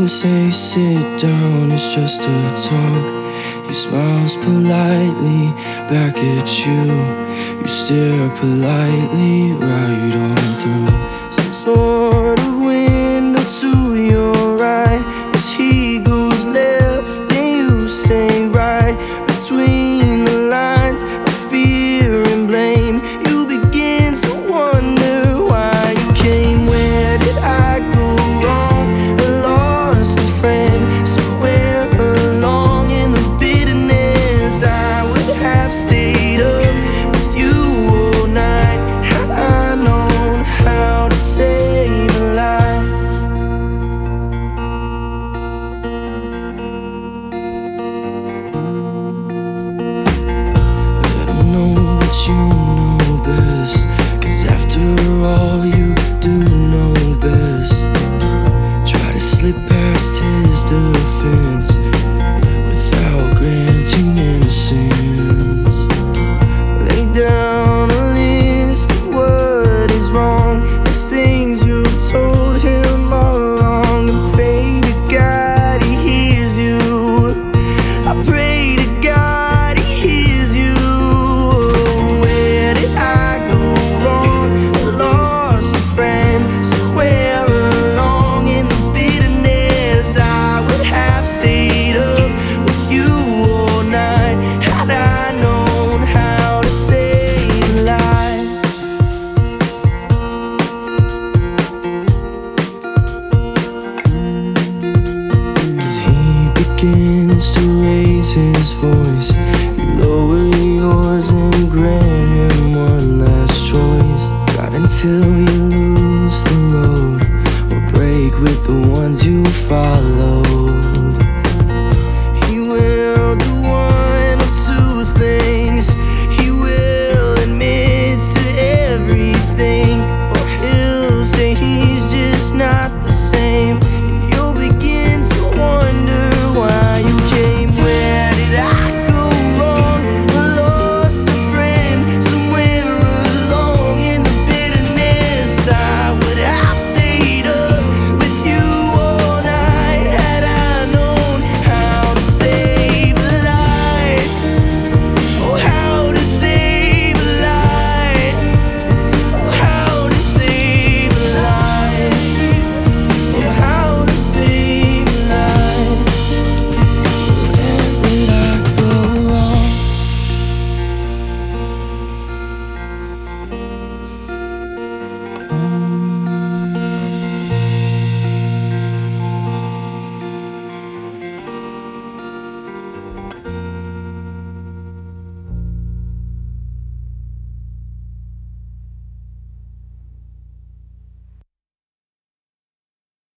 say sit down, it's just to talk. He smiles politely back at you. You stare politely right on through some sort of window to your right. As he goes left and you stay right, between the lines of fear and blame, you begin to wonder why you came. Where did I go wrong? I lost a friend somewhere along in the bitterness. I would have stayed up with you all night had I known how to save a life. Let 'em know that you know best, 'cause after all you do know best. Try to slip past his defense without granting innocence. Lay down a list of what is wrong, the things you've told him all along, and pray to God he hears you. I pray to God he hears you. Where did I go wrong? I lost a friend somewhere along in the bitterness. I would have stayed up with you all night had I known how to save a life. As he begins to raise his voice, you lower yours and grant him one last choice. Drive until you lose the road, or break with the ones you follow.